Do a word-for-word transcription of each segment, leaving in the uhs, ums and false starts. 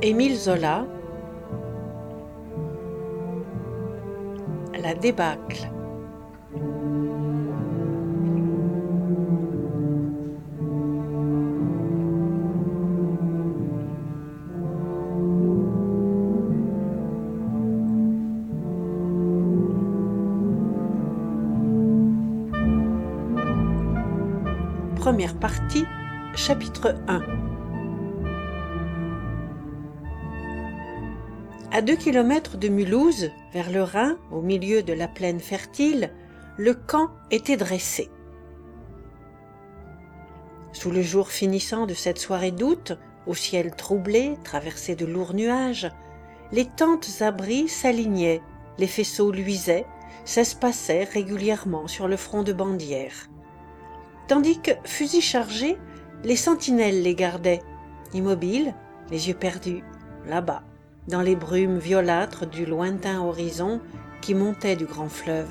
Émile Zola, La débâcle. Première partie, chapitre un. À deux kilomètres de Mulhouse, vers le Rhin, au milieu de la plaine fertile, le camp était dressé. Sous le jour finissant de cette soirée d'août, au ciel troublé, traversé de lourds nuages, les tentes abris s'alignaient, les faisceaux luisaient, s'espaçaient régulièrement sur le front de bandières. Tandis que, fusils chargés, les sentinelles les gardaient, immobiles, les yeux perdus, là-bas, dans les brumes violâtres du lointain horizon qui montait du grand fleuve.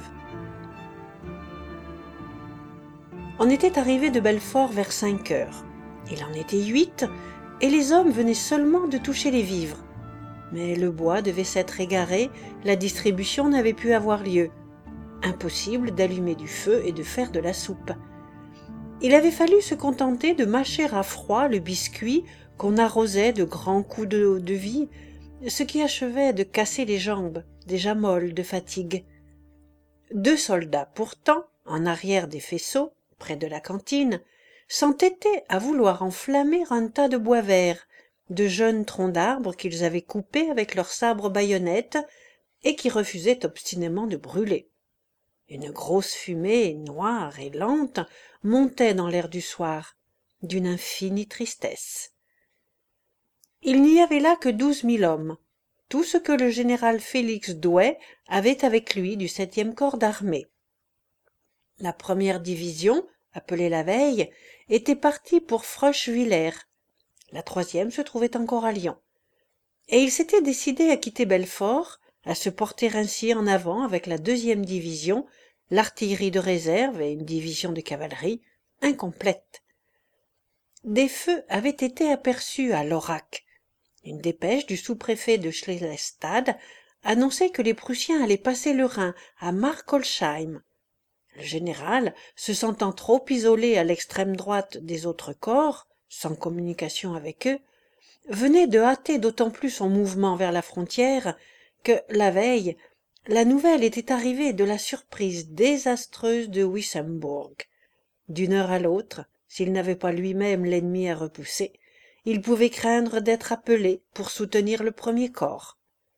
On était arrivé de Belfort vers cinq heures. Il en était huit, et les hommes venaient seulement de toucher les vivres. Mais le bois devait s'être égaré, la distribution n'avait pu avoir lieu. Impossible d'allumer du feu et de faire de la soupe. Il avait fallu se contenter de mâcher à froid le biscuit qu'on arrosait de grands coups d'eau de vie, ce qui achevait de casser les jambes, déjà molles de fatigue. Deux soldats, pourtant, en arrière des faisceaux, près de la cantine, s'entêtaient à vouloir enflammer un tas de bois vert, de jeunes troncs d'arbres qu'ils avaient coupés avec leurs sabres baïonnettes et qui refusaient obstinément de brûler. Une grosse fumée noire et lente montait dans l'air du soir, d'une infinie tristesse. Il n'y avait là que douze mille hommes, tout ce que le général Félix Douay avait avec lui du septième corps d'armée. La première division, appelée la veille, était partie pour Froschwiller. La troisième se trouvait encore à Lyon. Et ils s'étaient décidés à quitter Belfort, à se porter ainsi en avant avec la deuxième division, l'artillerie de réserve et une division de cavalerie, incomplète. Des feux avaient été aperçus à Laurac. Une dépêche du sous-préfet de Schleswig annonçait que les Prussiens allaient passer le Rhin à Markolsheim. Le général, se sentant trop isolé à l'extrême droite des autres corps, sans communication avec eux, venait de hâter d'autant plus son mouvement vers la frontière que, la veille, la nouvelle était arrivée de la surprise désastreuse de Wissembourg. D'une heure à l'autre, s'il n'avait pas lui-même l'ennemi à repousser, il pouvait craindre d'être appelé pour soutenir le premier corps.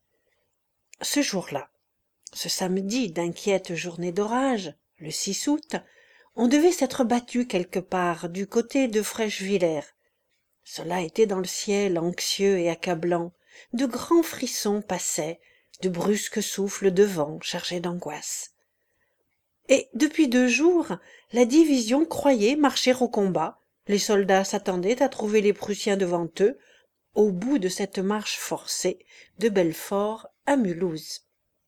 Ce jour-là, ce samedi d'inquiète journée d'orage, le six août, on devait s'être battu quelque part du côté de Froschwiller. Cela était dans le ciel anxieux et accablant, de grands frissons passaient, de brusques souffles de vent chargés d'angoisse. Et depuis deux jours, la division croyait marcher au combat. Les soldats s'attendaient à trouver les Prussiens devant eux, au bout de cette marche forcée de Belfort à Mulhouse.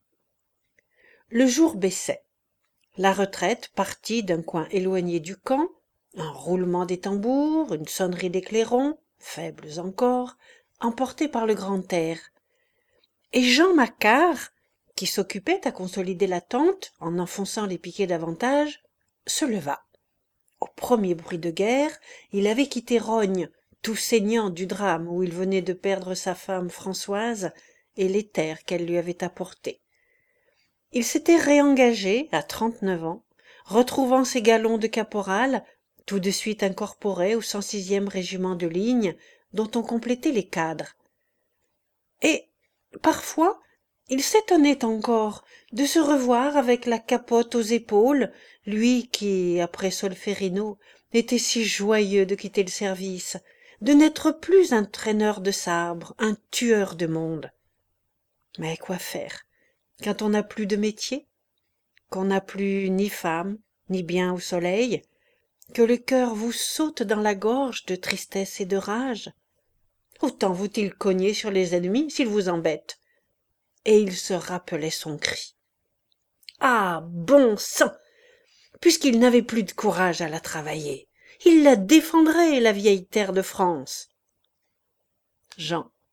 Le jour baissait. La retraite partit d'un coin éloigné du camp, un roulement des tambours, une sonnerie des clairons, faibles encore, emportés par le grand air. Et Jean Macquart, qui s'occupait à consolider la tente en enfonçant les piquets davantage, se leva. Au premier bruit de guerre, il avait quitté Rognes, tout saignant du drame où il venait de perdre sa femme Françoise et les terres qu'elle lui avait apportées. Il s'était réengagé à trente-neuf ans, retrouvant ses galons de caporal, tout de suite incorporé au cent sixième régiment de ligne, dont on complétait les cadres. Et, parfois, il s'étonnait encore de se revoir avec la capote aux épaules, lui qui, après Solferino, était si joyeux de quitter le service, de n'être plus un traîneur de sabre, un tueur de monde. Mais quoi faire quand on n'a plus de métier, qu'on n'a plus ni femme, ni bien au soleil, que le cœur vous saute dans la gorge de tristesse et de rage? Autant vaut-il cogner sur les ennemis s'ils vous embêtent. Et il se rappelait son cri. Ah, bon sang! Puisqu'il n'avait plus de courage à la travailler, il la défendrait, la vieille terre de France. Jean,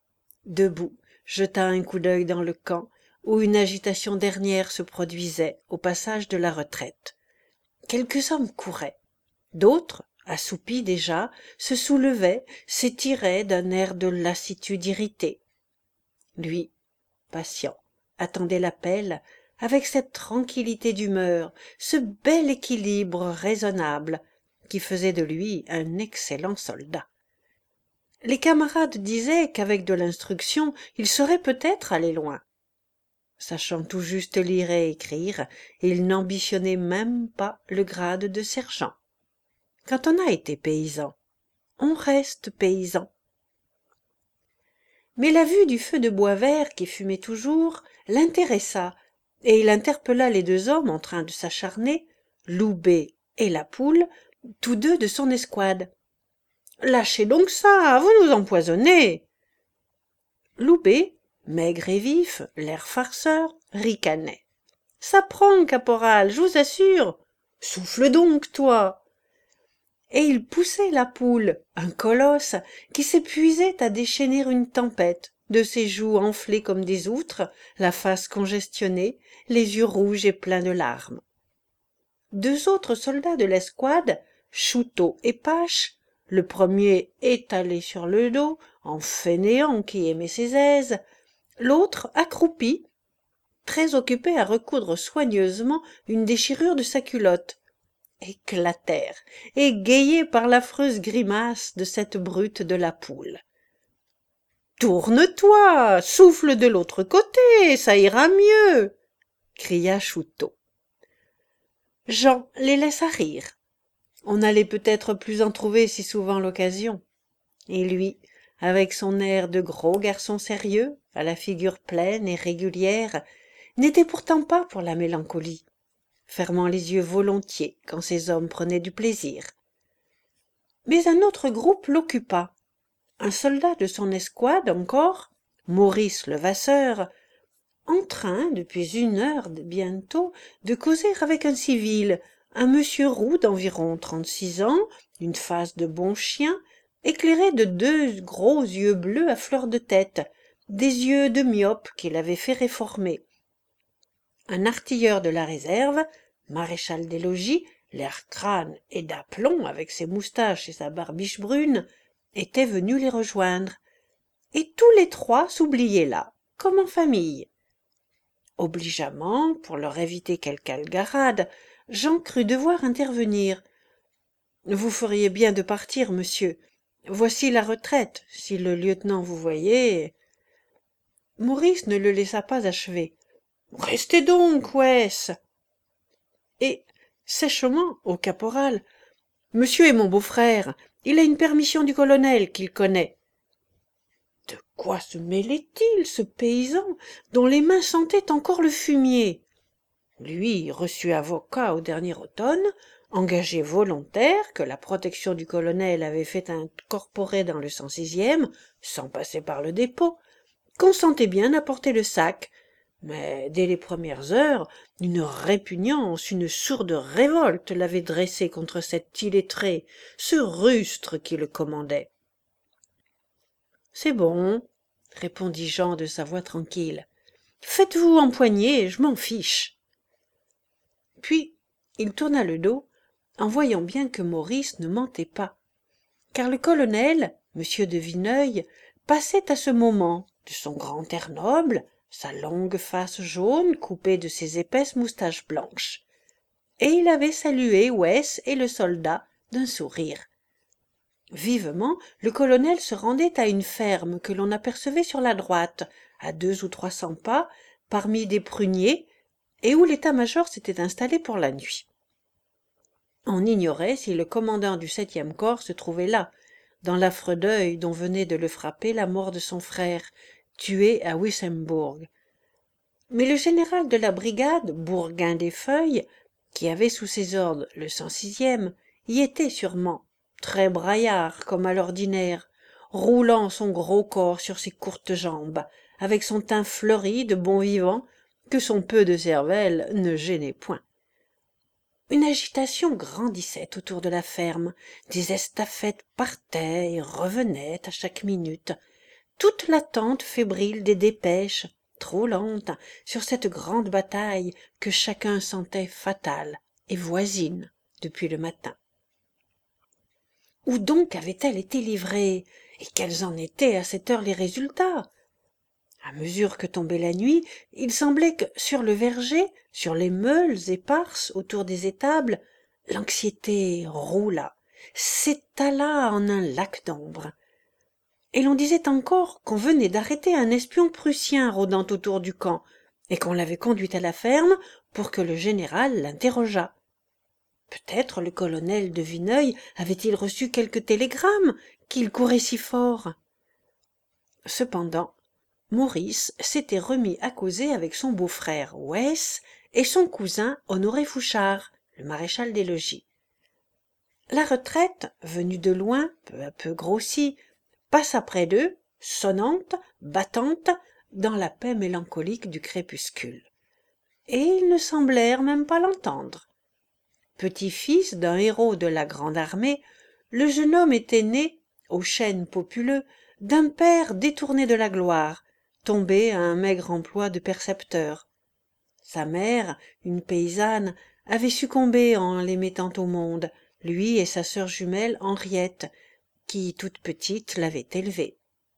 debout, jeta un coup d'œil dans le camp, où une agitation dernière se produisait au passage de la retraite. Quelques hommes couraient, d'autres, assoupis déjà, se soulevaient, s'étiraient d'un air de lassitude irritée. Lui, patient, attendait l'appel avec cette tranquillité d'humeur, ce bel équilibre raisonnable qui faisait de lui un excellent soldat. Les camarades disaient qu'avec de l'instruction il saurait peut-être aller loin. Sachant tout juste lire et écrire, il n'ambitionnait même pas le grade de sergent. Quand on a été paysan, on reste paysan. Mais la vue du feu de bois vert qui fumait toujours l'intéressa, et il interpella les deux hommes en train de s'acharner, Loubet et la Poule, tous deux de son escouade. « Lâchez donc ça, vous nous empoisonnez !» Loubet, maigre et vif, l'air farceur, ricanait. « Ça prend, caporal, je vous assure. Souffle donc, toi !» Et il poussait la Poule, un colosse, qui s'épuisait à déchaîner une tempête, de ses joues enflées comme des outres, la face congestionnée, les yeux rouges et pleins de larmes. Deux autres soldats de l'escouade, Chouteau et Pache, le premier étalé sur le dos, en fainéant qui aimait ses aises, l'autre accroupi, très occupé à recoudre soigneusement une déchirure de sa culotte, éclatèrent, égayés par l'affreuse grimace de cette brute de la Poule. « Tourne-toi, souffle de l'autre côté, ça ira mieux !» cria Chouteau. Jean les laissa rire. On n'allait peut-être plus en trouver si souvent l'occasion. Et lui, avec son air de gros garçon sérieux, à la figure pleine et régulière, n'était pourtant pas pour la mélancolie, fermant les yeux volontiers quand ces hommes prenaient du plaisir. Mais un autre groupe l'occupa. Un soldat de son escouade encore, Maurice Levasseur, en train, depuis une heure bientôt, de causer avec un civil, un monsieur roux d'environ trente-six ans, une face de bon chien, éclairé de deux gros yeux bleus à fleur de tête, des yeux de myope qu'il avait fait réformer. Un artilleur de la réserve, maréchal des logis, l'air crâne et d'aplomb avec ses moustaches et sa barbiche brune, était venu les rejoindre, et tous les trois s'oubliaient là, comme en famille. Obligeamment, pour leur éviter quelque algarade, Jean crut devoir intervenir. « Vous feriez bien de partir, monsieur. Voici la retraite, si le lieutenant vous voyait. » Maurice ne le laissa pas achever. « Restez donc, ouès !» Et, sèchement, au caporal, « Monsieur est mon beau-frère, il a une permission du colonel qu'il connaît. » De quoi se mêlait-il, ce paysan, dont les mains sentaient encore le fumier? Lui, reçu avocat au dernier automne, engagé volontaire, que la protection du colonel avait fait incorporer dans le cent sixième, sans passer par le dépôt, consentait bien à porter le sac, mais dès les premières heures, une répugnance, une sourde révolte l'avait dressé contre cet illettré, ce rustre qui le commandait. « C'est bon, » répondit Jean de sa voix tranquille. « Faites-vous empoigner, je m'en fiche. » Puis il tourna le dos, en voyant bien que Maurice ne mentait pas, car le colonel, monsieur de Vineuil, passait à ce moment, de son grand air noble, sa longue face jaune coupée de ses épaisses moustaches blanches, et il avait salué Ouès et le soldat d'un sourire. Vivement, le colonel se rendait à une ferme que l'on apercevait sur la droite, à deux ou trois cents pas, parmi des pruniers, et où l'état-major s'était installé pour la nuit. On ignorait si le commandant du septième corps se trouvait là, dans l'affreux deuil dont venait de le frapper la mort de son frère, tué à Wissembourg. Mais le général de la brigade, Bourguin des Feuilles, qui avait sous ses ordres le cent sixième, y était sûrement, très braillard comme à l'ordinaire, roulant son gros corps sur ses courtes jambes, avec son teint fleuri de bon vivant que son peu de cervelle ne gênait point. Une agitation grandissait autour de la ferme, des estafettes partaient et revenaient à chaque minute, toute l'attente fébrile des dépêches, trop lentes, sur cette grande bataille que chacun sentait fatale et voisine depuis le matin. Où donc avait-elle été livrée, et quels en étaient à cette heure les résultats? À mesure que tombait la nuit, il semblait que, sur le verger, sur les meules éparses autour des étables, l'anxiété roula, s'étala en un lac d'ombre. Et l'on disait encore qu'on venait d'arrêter un espion prussien rôdant autour du camp, et qu'on l'avait conduit à la ferme pour que le général l'interrogeât. Peut-être le colonel de Vineuil avait-il reçu quelque télégramme qu'il courait si fort. Cependant, Maurice s'était remis à causer avec son beau-frère Wes et son cousin Honoré Fouchard, le maréchal des logis. La retraite, venue de loin, peu à peu grossie, passa près d'eux, sonnante, battante, dans la paix mélancolique du crépuscule. Et ils ne semblèrent même pas l'entendre. Petit-fils d'un héros de la grande armée, le jeune homme était né, au chêne populeux, d'un père détourné de la gloire, tombé à un maigre emploi de percepteur. Sa mère, une paysanne, avait succombé en les mettant au monde, lui et sa sœur jumelle Henriette, qui, toute petite, l'avait élevé.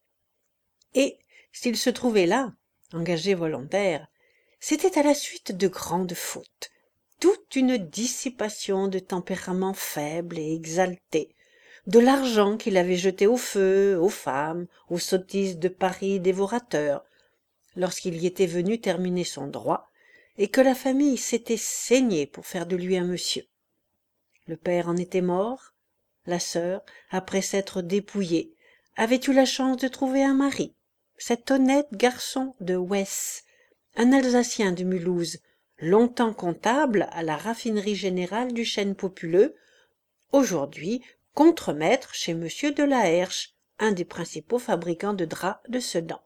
Et, s'il se trouvait là, engagé volontaire, c'était à la suite de grandes fautes, toute une dissipation de tempérament faible et exalté, de l'argent qu'il avait jeté au feu, aux femmes, aux sottises de Paris dévorateur, lorsqu'il y était venu terminer son droit, et que la famille s'était saignée pour faire de lui un monsieur. Le père en était mort, la sœur, après s'être dépouillée, avait eu la chance de trouver un mari, cet honnête garçon de Wes, un Alsacien de Mulhouse, longtemps comptable à la raffinerie générale du chêne populeux, aujourd'hui contremaître chez monsieur de la Herche, un des principaux fabricants de draps de Sedan.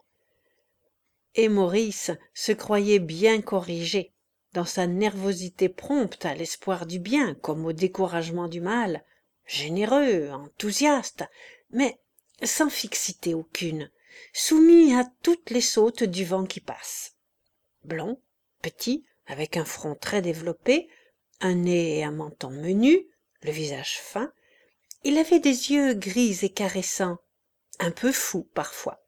Et Maurice se croyait bien corrigé, dans sa nervosité prompte à l'espoir du bien comme au découragement du mal, généreux, enthousiaste, mais sans fixité aucune, soumis à toutes les sautes du vent qui passe. Blond, petit, avec un front très développé, un nez et un menton menus, le visage fin, il avait des yeux gris et caressants, un peu fous parfois.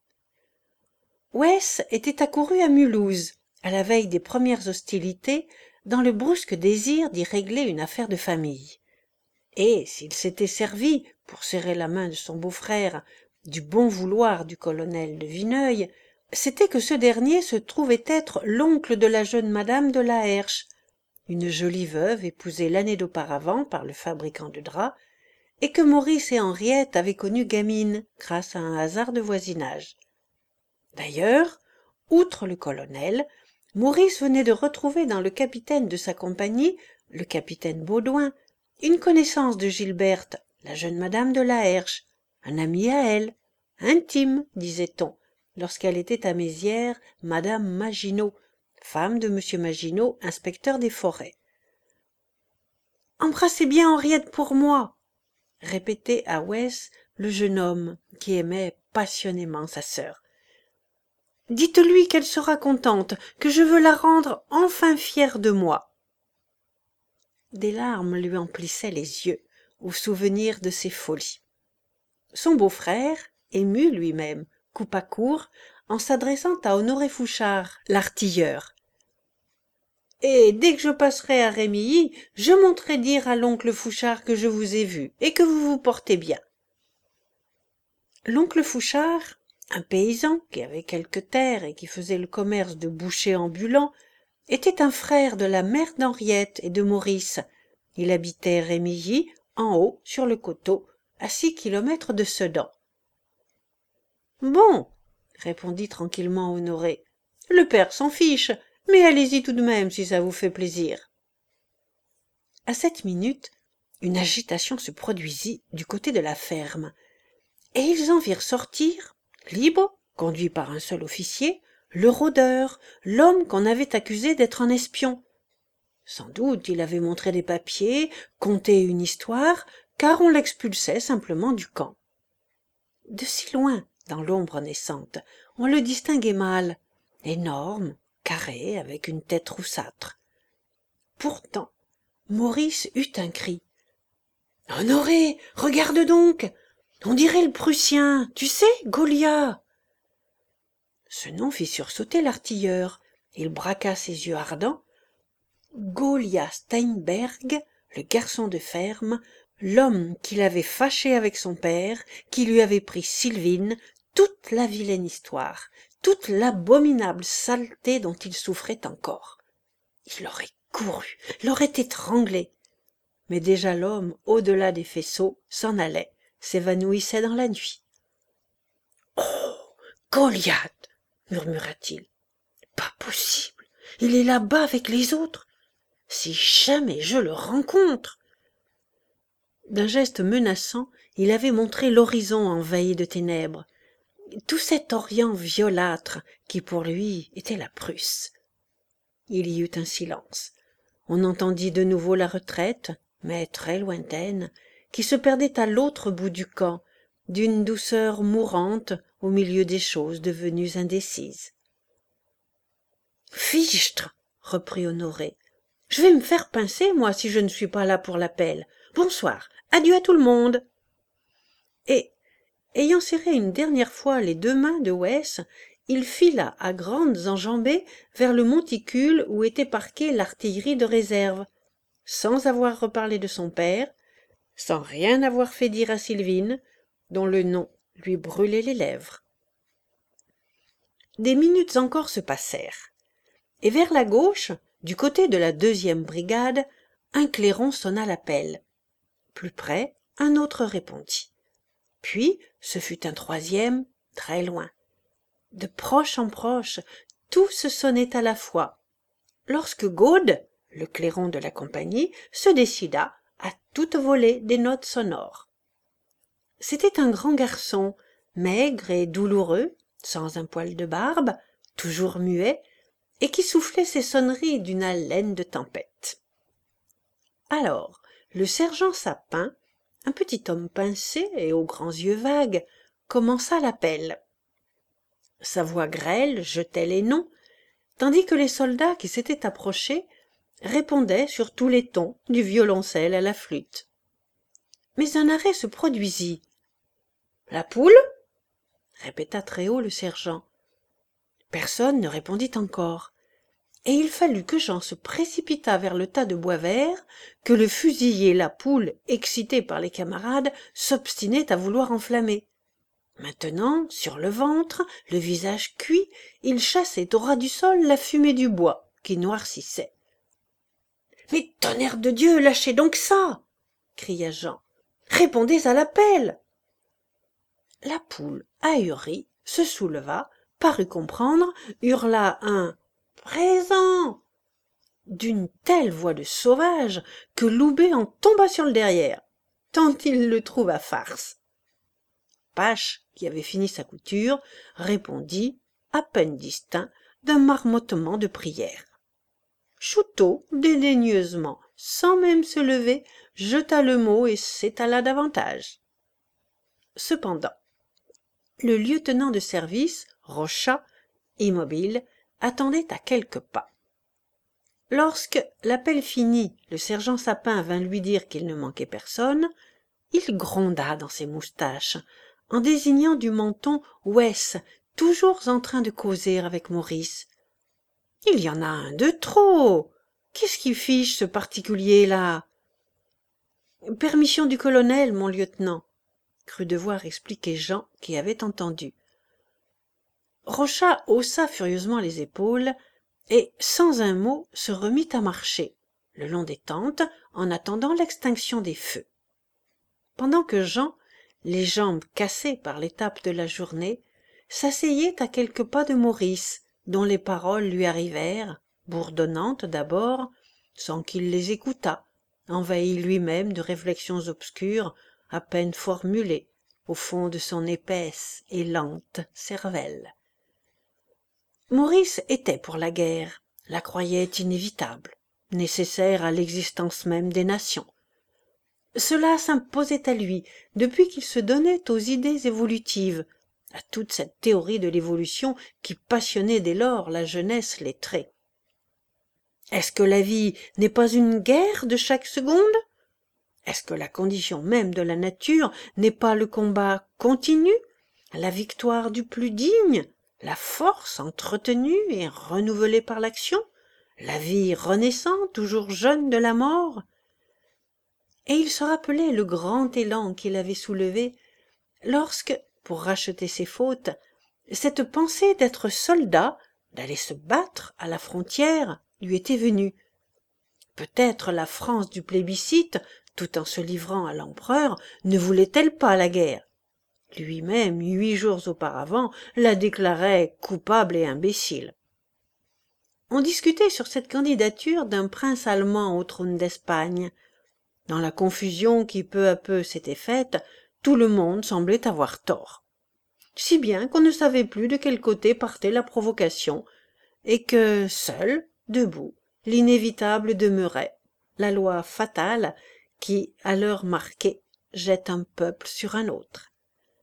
Wes était accouru à Mulhouse, à la veille des premières hostilités, dans le brusque désir d'y régler une affaire de famille. Et s'il s'était servi, pour serrer la main de son beau-frère, du bon vouloir du colonel de Vineuil, c'était que ce dernier se trouvait être l'oncle de la jeune madame de la Herche, une jolie veuve épousée l'année d'auparavant par le fabricant de draps, et que Maurice et Henriette avaient connue gamine grâce à un hasard de voisinage. D'ailleurs, outre le colonel, Maurice venait de retrouver dans le capitaine de sa compagnie, le capitaine Baudouin, une connaissance de Gilberte, la jeune madame de la Herche, un ami à elle, intime, disait-on, lorsqu'elle était à Mézières, madame Maginot, femme de monsieur Maginot, inspecteur des forêts. « Embrassez bien Henriette pour moi !» répétait à Wes le jeune homme qui aimait passionnément sa sœur. « Dites-lui qu'elle sera contente, que je veux la rendre enfin fière de moi. » Des larmes lui emplissaient les yeux au souvenir de ses folies. Son beau-frère, ému lui-même, coupa court en s'adressant à Honoré Fouchard, l'artilleur. Et dès que je passerai à Rémilly, je monterai dire à l'oncle Fouchard que je vous ai vu et que vous vous portez bien. L'oncle Fouchard, un paysan qui avait quelques terres et qui faisait le commerce de boucher ambulant, était un frère de la mère d'Henriette et de Maurice. Il habitait Rémilly, en haut, sur le coteau, à six kilomètres de Sedan. « Bon, » répondit tranquillement Honoré, « le père s'en fiche, mais allez-y tout de même si ça vous fait plaisir. » À cette minute, une agitation se produisit du côté de la ferme, et ils en virent sortir, libre, conduit par un seul officier, le rôdeur, l'homme qu'on avait accusé d'être un espion. Sans doute il avait montré des papiers, conté une histoire, car on l'expulsait simplement du camp. De si loin, dans l'ombre naissante, on le distinguait mal, énorme, carré, avec une tête roussâtre. Pourtant, Maurice eut un cri. « Honoré, regarde donc! On dirait le Prussien, tu sais, Goliath !» Ce nom fit sursauter l'artilleur. Il braqua ses yeux ardents. Goliath Steinberg, le garçon de ferme, l'homme qui l'avait fâché avec son père, qui lui avait pris Sylvine, toute la vilaine histoire, toute l'abominable saleté dont il souffrait encore. Il aurait couru, l'aurait étranglé. Mais déjà l'homme, au-delà des faisceaux, s'en allait, s'évanouissait dans la nuit. « Oh, Goliath !» murmura-t-il. « Pas possible, il est là-bas avec les autres. Si jamais je le rencontre !» D'un geste menaçant, il avait montré l'horizon envahi de ténèbres, tout cet Orient violâtre qui pour lui était la Prusse. Il y eut un silence. On entendit de nouveau la retraite, mais très lointaine, qui se perdait à l'autre bout du camp, d'une douceur mourante au milieu des choses devenues indécises. « Fichtre !» reprit Honoré. « Je vais me faire pincer, moi, si je ne suis pas là pour l'appel. Bonsoir, adieu à tout le monde !» Et, ayant serré une dernière fois les deux mains de Wes, il fila à grandes enjambées vers le monticule où était parquée l'artillerie de réserve, sans avoir reparlé de son père, sans rien avoir fait dire à Sylvine, dont le nom lui brûlait les lèvres. Des minutes encore se passèrent, et vers la gauche, du côté de la deuxième brigade, un clairon sonna l'appel. Plus près, un autre répondit. Puis, ce fut un troisième, très loin. De proche en proche, tout se sonnait à la fois, lorsque Gaude, le clairon de la compagnie, se décida à toute volée des notes sonores. C'était un grand garçon, maigre et douloureux, sans un poil de barbe, toujours muet, et qui soufflait ses sonneries d'une haleine de tempête. Alors, le sergent Sapin, un petit homme pincé et aux grands yeux vagues, commença l'appel. Sa voix grêle jetait les noms, tandis que les soldats qui s'étaient approchés répondaient sur tous les tons, du violoncelle à la flûte. Mais un arrêt se produisit. « La poule ?» répéta très haut le sergent. Personne ne répondit encore, et il fallut que Jean se précipitât vers le tas de bois vert que le fusilier La Poule, excité par les camarades, s'obstinait à vouloir enflammer. Maintenant, sur le ventre, le visage cuit, il chassait au ras du sol la fumée du bois qui noircissait. « Mais tonnerre de Dieu, lâchez donc ça !» cria Jean. « Répondez à l'appel !» La Poule, ahurie, se souleva, parut comprendre, hurla un « Présent !» d'une telle voix de sauvage que Loubet en tomba sur le derrière, tant il le trouva farce. Pache, qui avait fini sa couture, répondit, à peine distinct, d'un marmottement de prière. Chouteau, dédaigneusement, sans même se lever, jeta le mot et s'étala davantage. Cependant, le lieutenant de service, Rochat, immobile, attendait à quelques pas. Lorsque, l'appel fini, le sergent Sapin vint lui dire qu'il ne manquait personne, il gronda dans ses moustaches, en désignant du menton Wes, toujours en train de causer avec Maurice. « Il y en a un de trop. Qu'est-ce qui fiche, ce particulier-là ?»« Permission du colonel, mon lieutenant, » crut devoir expliquer Jean, qui avait entendu. Rochat haussa furieusement les épaules et, sans un mot, se remit à marcher, le long des tentes, en attendant l'extinction des feux. Pendant que Jean, les jambes cassées par l'étape de la journée, s'asseyait à quelques pas de Maurice, dont les paroles lui arrivèrent, bourdonnantes d'abord, sans qu'il les écoutât, envahi lui-même de réflexions obscures, à peine formulées, au fond de son épaisse et lente cervelle. Maurice était pour la guerre, la croyait inévitable, nécessaire à l'existence même des nations. Cela s'imposait à lui depuis qu'il se donnait aux idées évolutives, à toute cette théorie de l'évolution qui passionnait dès lors la jeunesse lettrée. Est-ce que la vie n'est pas une guerre de chaque seconde? Est-ce que la condition même de la nature n'est pas le combat continu, la victoire du plus digne, la force entretenue et renouvelée par l'action, la vie renaissant, toujours jeune de la mort? Et il se rappelait le grand élan qu'il avait soulevé lorsque, pour racheter ses fautes, cette pensée d'être soldat, d'aller se battre à la frontière, lui était venue. Peut-être la France du plébiscite, tout en se livrant à l'empereur, ne voulait-elle pas la guerre. Lui-même, huit jours auparavant, la déclarait coupable et imbécile. On discutait sur cette candidature d'un prince allemand au trône d'Espagne. Dans la confusion qui peu à peu s'était faite, tout le monde semblait avoir tort. Si bien qu'on ne savait plus de quel côté partait la provocation, et que, seul, debout, l'inévitable demeurait, la loi fatale qui, à l'heure marquée, jette un peuple sur un autre.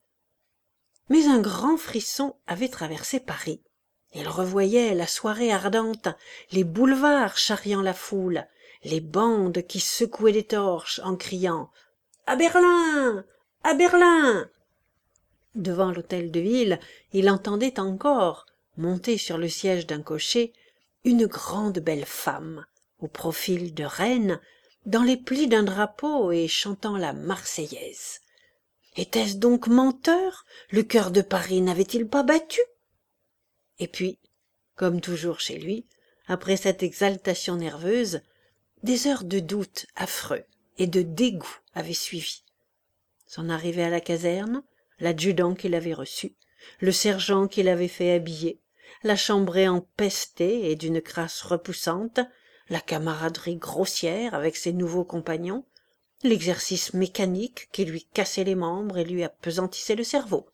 Mais un grand frisson avait traversé Paris. Il revoyait la soirée ardente, les boulevards charriant la foule, les bandes qui secouaient des torches en criant « À Berlin! À Berlin !» Devant l'hôtel de ville, il entendait encore, montée sur le siège d'un cocher, une grande belle femme, au profil de reine, dans les plis d'un drapeau et chantant la Marseillaise. Était-ce donc menteur? Le cœur de Paris n'avait-il pas battu? Et puis, comme toujours chez lui, après cette exaltation nerveuse, des heures de doute affreux et de dégoût avaient suivi. Son arrivée à la caserne, l'adjudant qui l'avait reçu, le sergent qui l'avait fait habiller, la chambrée empestée et d'une crasse repoussante, la camaraderie grossière avec ses nouveaux compagnons, l'exercice mécanique qui lui cassait les membres et lui appesantissait le cerveau.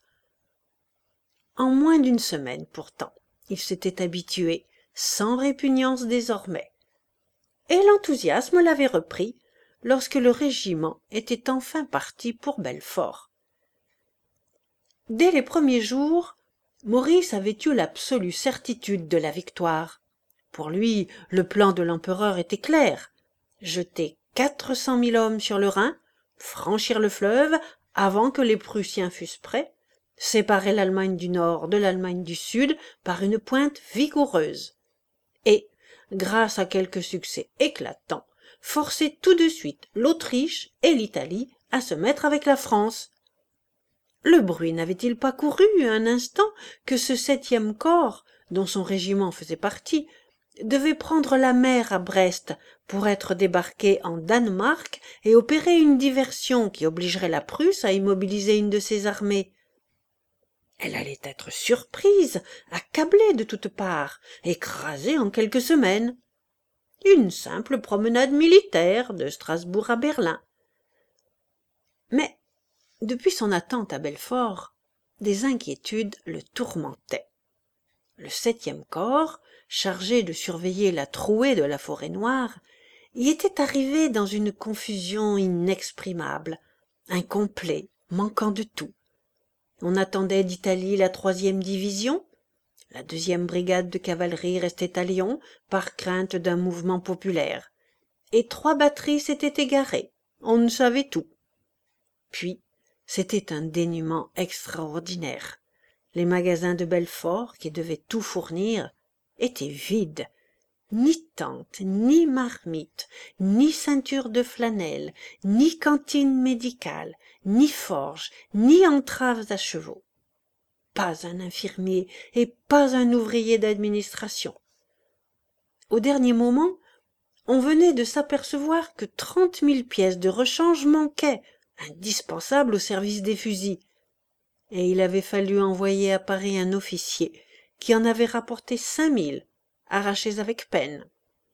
En moins d'une semaine, pourtant, il s'était habitué, sans répugnance désormais, et l'enthousiasme l'avait repris lorsque le régiment était enfin parti pour Belfort. Dès les premiers jours, Maurice avait eu l'absolue certitude de la victoire. Pour lui, le plan de l'empereur était clair. Jeter quatre cent mille hommes sur le Rhin, franchir le fleuve avant que les Prussiens fussent prêts, séparer l'Allemagne du Nord de l'Allemagne du Sud par une pointe vigoureuse, et, grâce à quelques succès éclatants, forcer tout de suite l'Autriche et l'Italie à se mettre avec la France. Le bruit n'avait-il pas couru un instant que ce septième corps, dont son régiment faisait partie, devait prendre la mer à Brest pour être débarqué en Danemark et opérer une diversion qui obligerait la Prusse à immobiliser une de ses armées? Elle allait être surprise, accablée de toutes parts, écrasée en quelques semaines. Une simple promenade militaire de Strasbourg à Berlin. Mais, depuis son attente à Belfort, des inquiétudes le tourmentaient. Le septième corps, chargé de surveiller la trouée de la Forêt-Noire, y était arrivé dans une confusion inexprimable, incomplet, manquant de tout. On attendait d'Italie la troisième division, la deuxième brigade de cavalerie restait à Lyon par crainte d'un mouvement populaire, et trois batteries s'étaient égarées, on ne savait tout. Puis, c'était un dénûment extraordinaire. Les magasins de Belfort, qui devaient tout fournir, étaient vides. Ni tente, ni marmite, ni ceinture de flanelle, ni cantine médicale, ni forge, ni entraves à chevaux. Pas un infirmier et pas un ouvrier d'administration. Au dernier moment, on venait de s'apercevoir que trente mille pièces de rechange manquaient, indispensables au service des fusils, et il avait fallu envoyer à Paris un officier qui en avait rapporté cinq mille, arrachés avec peine.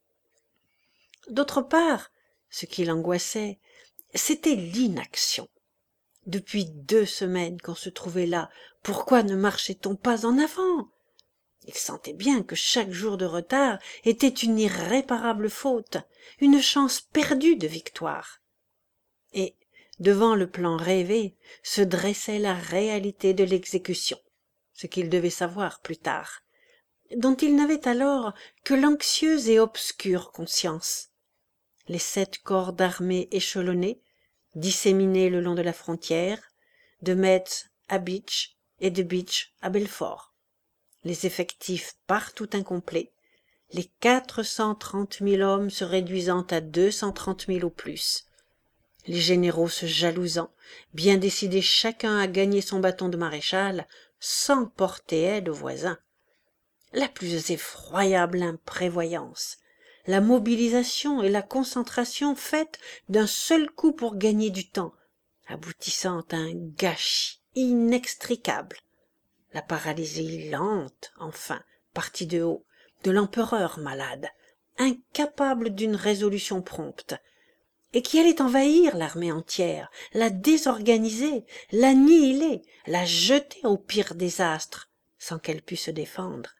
D'autre part, ce qui l'angoissait, c'était l'inaction. Depuis deux semaines qu'on se trouvait là, pourquoi ne marchait-on pas en avant? Il sentait bien que chaque jour de retard était une irréparable faute, une chance perdue de victoire. Et, devant le plan rêvé, se dressait la réalité de l'exécution. ce qu'il devait savoir plus tard, dont il n'avait alors que l'anxieuse et obscure conscience. Les sept corps d'armée échelonnés, disséminés le long de la frontière, de Metz à Bitche et de Bitche à Belfort. Les effectifs partout incomplets, les quatre cent trente mille hommes se réduisant à deux cent trente mille au plus. Les généraux se jalousant, bien décidés chacun à gagner son bâton de maréchal, sans porter aide aux voisins. La plus effroyable imprévoyance, la mobilisation et la concentration faites d'un seul coup pour gagner du temps, aboutissant à un gâchis inextricable. La paralysie lente, enfin, partie de haut, de l'empereur malade, incapable d'une résolution prompte, et qui allait envahir l'armée entière, la désorganiser, l'annihiler, la jeter au pire désastre, sans qu'elle pût se défendre.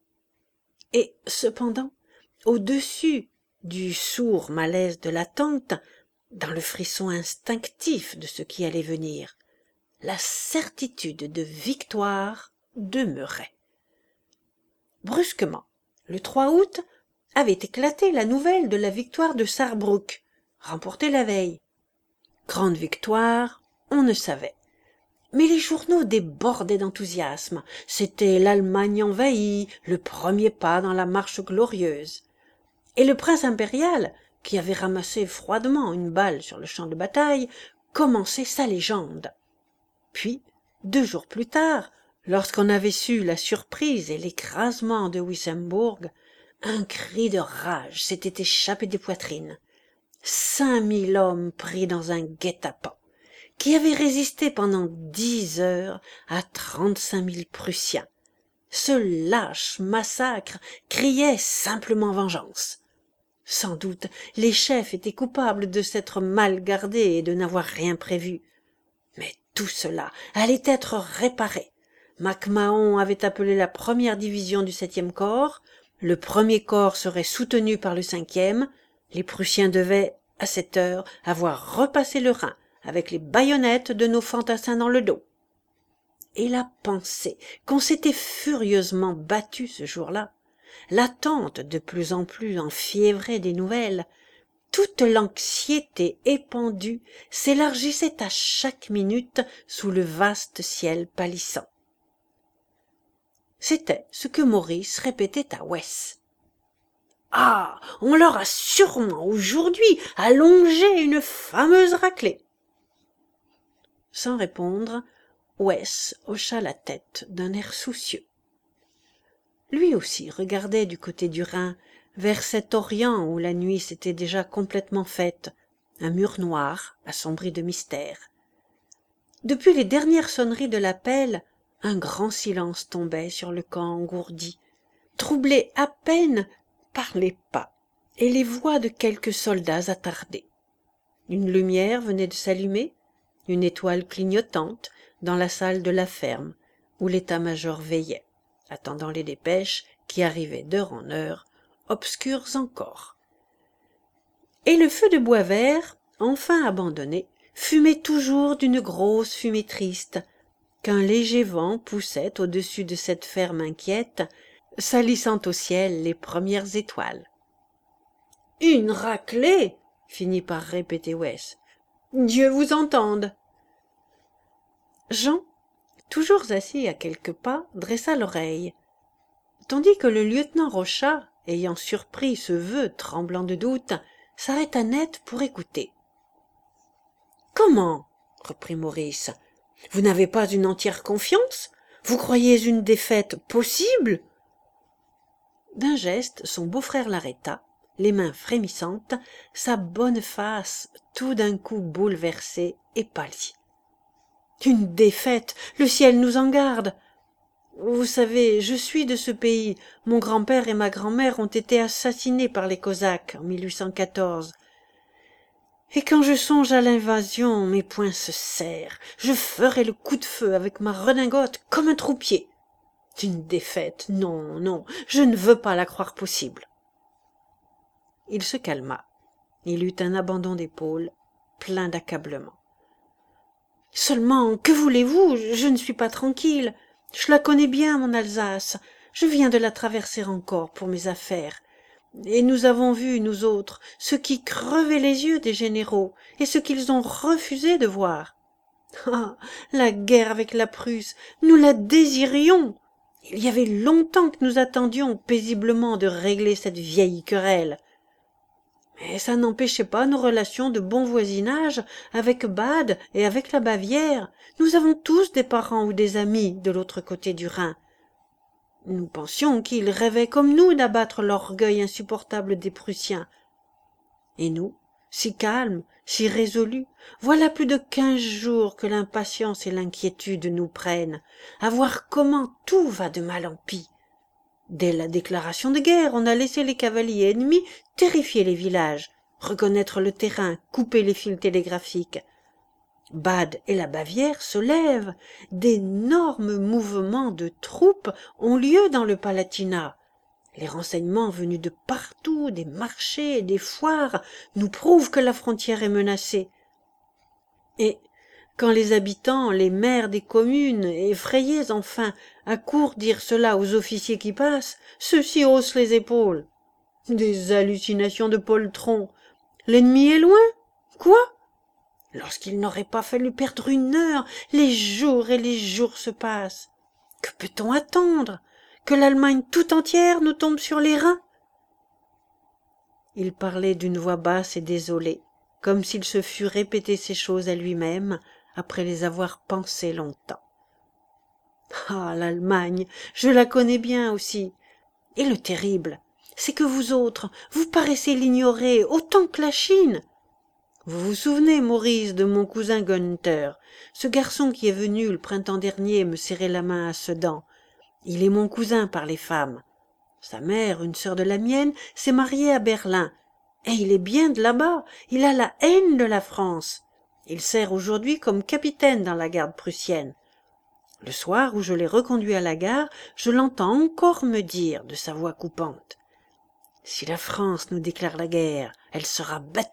Et cependant, au-dessus du sourd malaise de l'attente, dans le frisson instinctif de ce qui allait venir, la certitude de victoire demeurait. Brusquement, le trois août, avait éclaté la nouvelle de la victoire de Sarrebruck, remportée la veille. Grande victoire, on ne savait. Mais les journaux débordaient d'enthousiasme. C'était l'Allemagne envahie, le premier pas dans la marche glorieuse. Et le prince impérial, qui avait ramassé froidement une balle sur le champ de bataille, commençait sa légende. Puis, deux jours plus tard, lorsqu'on avait su la surprise et l'écrasement de Wissembourg, un cri de rage s'était échappé des poitrines. Cinq mille hommes pris dans un guet-apens, qui avaient résisté pendant dix heures à trente-cinq mille Prussiens. Ce lâche massacre criait simplement vengeance. Sans doute, les chefs étaient coupables de s'être mal gardés et de n'avoir rien prévu. Mais tout cela allait être réparé. MacMahon avait appelé la première division du septième corps, le premier corps serait soutenu par le cinquième, les Prussiens devaient, à cette heure, avoir repassé le Rhin, avec les baïonnettes de nos fantassins dans le dos. Et la pensée qu'on s'était furieusement battu ce jour-là, l'attente de plus en plus enfiévrée des nouvelles, toute l'anxiété épandue s'élargissait à chaque minute sous le vaste ciel pâlissant. C'était ce que Maurice répétait à Wes. « Ah, on leur a sûrement aujourd'hui allongé une fameuse raclée !» Sans répondre, Wes hocha la tête d'un air soucieux. Lui aussi regardait du côté du Rhin, vers cet orient où la nuit s'était déjà complètement faite, un mur noir assombri de mystère. Depuis les dernières sonneries de l'appel, un grand silence tombait sur le camp engourdi, troublé à peine par les pas et les voix de quelques soldats attardés. Une lumière venait de s'allumer, une étoile clignotante, dans la salle de la ferme, où l'état-major veillait, attendant les dépêches qui arrivaient d'heure en heure, obscures encore. Et le feu de bois vert, enfin abandonné, fumait toujours d'une grosse fumée triste, qu'un léger vent poussait au-dessus de cette ferme inquiète, salissant au ciel les premières étoiles. « Une raclée !» finit par répéter Wes. « Dieu vous entende !» Jean, toujours assis à quelques pas, dressa l'oreille, tandis que le lieutenant Rochat, ayant surpris ce vœu tremblant de doute, s'arrêta net pour écouter. « Comment ?» reprit Maurice. « Vous n'avez pas une entière confiance ? Vous croyez une défaite possible ?» D'un geste, son beau-frère l'arrêta, les mains frémissantes, sa bonne face tout d'un coup bouleversée et pâlie. « Une défaite, le ciel nous en garde ! Vous savez, je suis de ce pays. Mon grand-père et ma grand-mère ont été assassinés par les Cosaques en mille huit cent quatorze. Et quand je songe à l'invasion, mes poings se serrent. Je ferai le coup de feu avec ma redingote comme un troupier. Une défaite, non, non, je ne veux pas la croire possible. » Il se calma. Il eut un abandon d'épaules, plein d'accablement. « Seulement, que voulez-vous ? Je ne suis pas tranquille. Je la connais bien, mon Alsace. Je viens de la traverser encore pour mes affaires. Et nous avons vu, nous autres, ce qui crevait les yeux des généraux et ce qu'ils ont refusé de voir. Ah, la guerre avec la Prusse, nous la désirions. Il y avait longtemps que nous attendions paisiblement de régler cette vieille querelle. Mais ça n'empêchait pas nos relations de bon voisinage avec Bade et avec la Bavière. Nous avons tous des parents ou des amis de l'autre côté du Rhin. Nous pensions qu'ils rêvaient comme nous d'abattre l'orgueil insupportable des Prussiens. Et nous, si calmes, si résolus, voilà plus de quinze jours que l'impatience et l'inquiétude nous prennent, à voir comment tout va de mal en pis. Dès la déclaration de guerre, on a laissé les cavaliers ennemis terrifier les villages, reconnaître le terrain, couper les fils télégraphiques. Bade et la Bavière se lèvent, d'énormes mouvements de troupes ont lieu dans le Palatinat. Les renseignements venus de partout, des marchés et des foires, nous prouvent que la frontière est menacée. Et quand les habitants, les maires des communes, effrayés enfin, accourent dire cela aux officiers qui passent, ceux-ci haussent les épaules. Des hallucinations de poltrons. L'ennemi est loin? Quoi? Lorsqu'il n'aurait pas fallu perdre une heure, les jours et les jours se passent. Que peut-on attendre? Que l'Allemagne tout entière nous tombe sur les reins? Il parlait d'une voix basse et désolée, comme s'il se fût répété ces choses à lui-même, après les avoir pensées longtemps. Ah, l'Allemagne, je la connais bien aussi. Et le terrible, c'est que vous autres, vous paraissez l'ignorer autant que la Chine. Vous vous souvenez, Maurice, de mon cousin Gunther, ce garçon qui est venu le printemps dernier me serrer la main à Sedan. Il est mon cousin par les femmes. Sa mère, une sœur de la mienne, s'est mariée à Berlin. Et il est bien de là-bas, il a la haine de la France. Il sert aujourd'hui comme capitaine dans la garde prussienne. Le soir où je l'ai reconduit à la gare, je l'entends encore me dire de sa voix coupante: « Si la France nous déclare la guerre, elle sera battue. »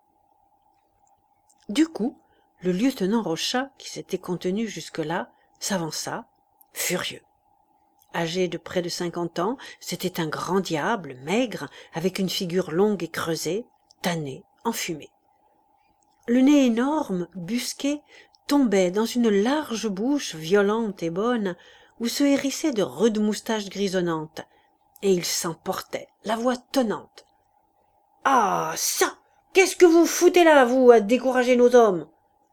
Du coup, le lieutenant Rochat, qui s'était contenu jusque-là, s'avança, furieux. Âgé de près de cinquante ans, c'était un grand diable, maigre, avec une figure longue et creusée, tanné, enfumé. Le nez énorme, busqué, tombait dans une large bouche violente et bonne, où se hérissaient de rudes moustaches grisonnantes, et il s'emportait, la voix tonnante: « Ah, ça! Qu'est-ce que vous foutez là, vous, à décourager nos hommes ?»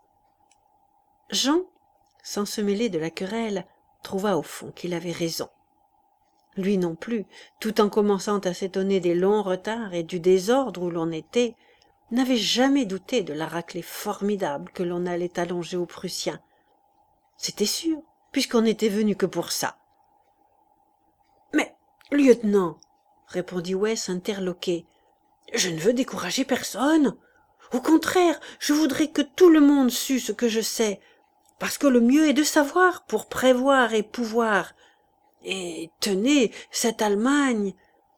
Jean, sans se mêler de la querelle, trouva au fond qu'il avait raison. Lui non plus, tout en commençant à s'étonner des longs retards et du désordre où l'on était, n'avait jamais douté de la raclée formidable que l'on allait allonger aux Prussiens. C'était sûr, puisqu'on n'était venu que pour ça. « Mais, lieutenant, » répondit Wes interloqué, « je ne veux décourager personne. Au contraire, je voudrais que tout le monde sût ce que je sais, parce que le mieux est de savoir pour prévoir et pouvoir. Et tenez, cette Allemagne... »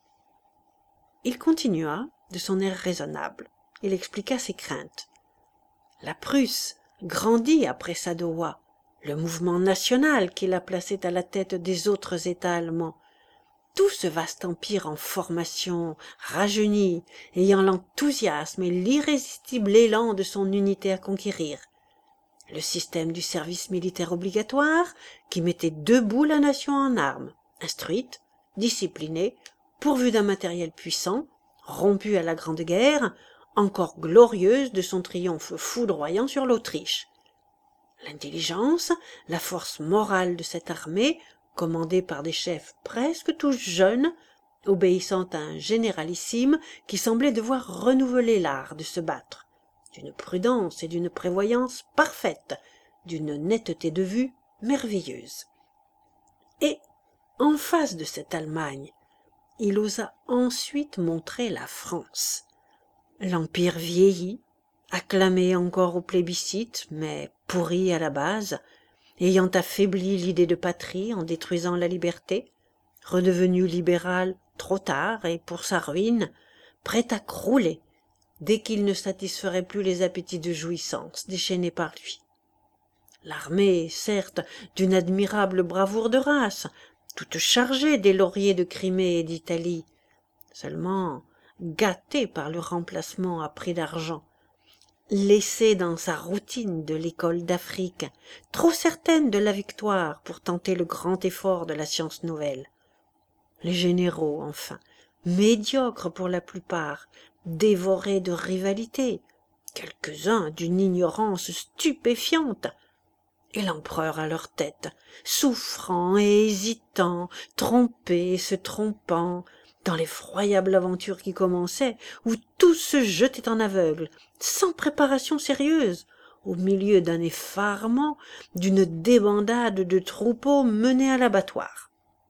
Il continua de son air raisonnable. Il expliqua ses craintes. La Prusse grandit après Sadowa, le mouvement national qui la plaçait à la tête des autres États allemands. Tout ce vaste empire en formation, rajeuni, ayant l'enthousiasme et l'irrésistible élan de son unité à conquérir. Le système du service militaire obligatoire qui mettait debout la nation en armes, instruite, disciplinée, pourvue d'un matériel puissant, rompue à la Grande Guerre, encore glorieuse de son triomphe foudroyant sur l'Autriche. L'intelligence, la force morale de cette armée, commandée par des chefs presque tous jeunes, obéissant à un généralissime qui semblait devoir renouveler l'art de se battre, d'une prudence et d'une prévoyance parfaites, d'une netteté de vue merveilleuse. Et, en face de cette Allemagne, il osa ensuite montrer la France. L'Empire vieilli, acclamé encore au plébiscite, mais pourri à la base, ayant affaibli l'idée de patrie en détruisant la liberté, redevenu libéral trop tard et pour sa ruine, prêt à crouler dès qu'il ne satisferait plus les appétits de jouissance déchaînés par lui. l'armée, certes, d'une admirable bravoure de race, toute chargée des lauriers de Crimée et d'Italie, seulement gâtée par le remplacement à prix d'argent, laissée dans sa routine de l'école d'Afrique, trop certaine de la victoire pour tenter le grand effort de la science nouvelle. Les généraux, enfin, médiocres pour la plupart, dévorés de rivalité, quelques-uns d'une ignorance stupéfiante, et l'empereur à leur tête, souffrant et hésitant, trompé et se trompant, dans l'effroyable aventure qui commençait, où tout se jetait en aveugle, sans préparation sérieuse, au milieu d'un effarement, d'une débandade de troupeaux menés à l'abattoir.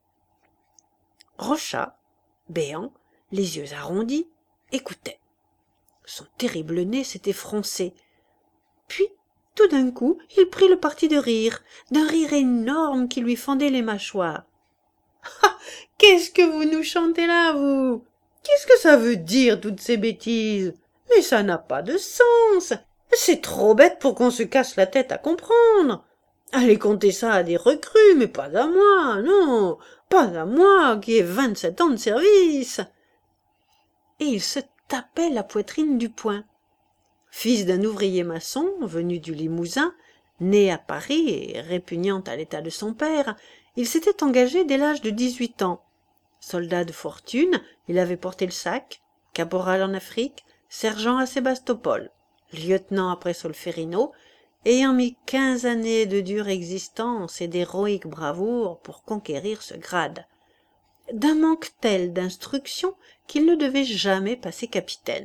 Rochat, béant, les yeux arrondis, écoutait. Son terrible nez s'était froncé. Puis, tout d'un coup, il prit le parti de rire, d'un rire énorme qui lui fendait les mâchoires. « Ah, qu'est-ce que vous nous chantez là, vous? Qu'est-ce que ça veut dire, toutes ces bêtises? Mais ça n'a pas de sens. C'est trop bête pour qu'on se casse la tête à comprendre. Allez compter ça à des recrues, mais pas à moi, non, pas à moi, qui ai vingt-sept ans de service. » Et il se tapait la poitrine du poing. Fils d'un ouvrier maçon venu du Limousin, né à Paris et répugnant à l'état de son père, il s'était engagé dès l'âge de dix-huit ans. Soldat de fortune, il avait porté le sac, caporal en Afrique, sergent à Sébastopol, lieutenant après Solferino, ayant mis quinze années de dure existence et d'héroïque bravoure pour conquérir ce grade, d'un manque tel d'instruction qu'il ne devait jamais passer capitaine.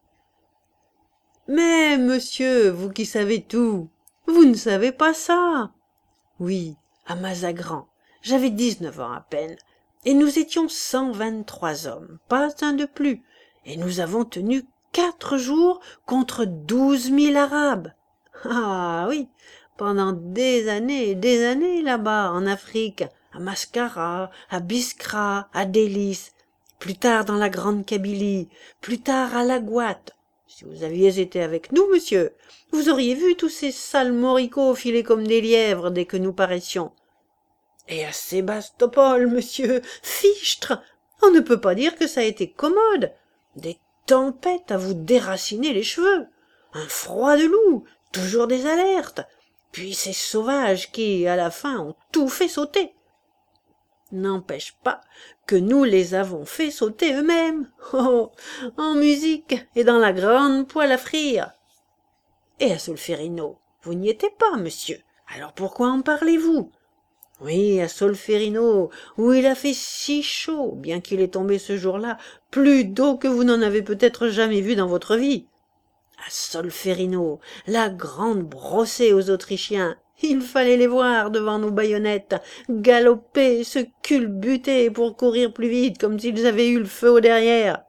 « Mais, monsieur, vous qui savez tout, vous ne savez pas ça. » Oui, à Mazagran, j'avais dix-neuf ans à peine, et nous étions cent vingt-trois hommes, pas un de plus, et nous avons tenu quatre jours contre douze mille Arabes. Ah oui, pendant des années et des années là-bas, en Afrique, à Mascara, à Biskra, à Délice, plus tard dans la Grande Kabylie, plus tard à Laguat. Si vous aviez été avec nous, monsieur, vous auriez vu tous ces sales moricots filer comme des lièvres dès que nous paraissions. Et à Sébastopol, monsieur, fichtre, on ne peut pas dire que ça a été commode. Des tempêtes à vous déraciner les cheveux, un froid de loup, toujours des alertes, puis ces sauvages qui, à la fin, ont tout fait sauter. N'empêche pas que nous les avons fait sauter eux-mêmes, oh, en musique et dans la grande poêle à frire. Et à Solferino, vous n'y étiez pas, monsieur, alors pourquoi en parlez-vous? Oui, à Solferino, où il a fait si chaud, bien qu'il ait tombé ce jour-là plus d'eau que vous n'en avez peut-être jamais vu dans votre vie. À Solferino, la grande brossée aux Autrichiens, il fallait les voir devant nos baïonnettes, galoper, se culbuter pour courir plus vite, comme s'ils avaient eu le feu au derrière.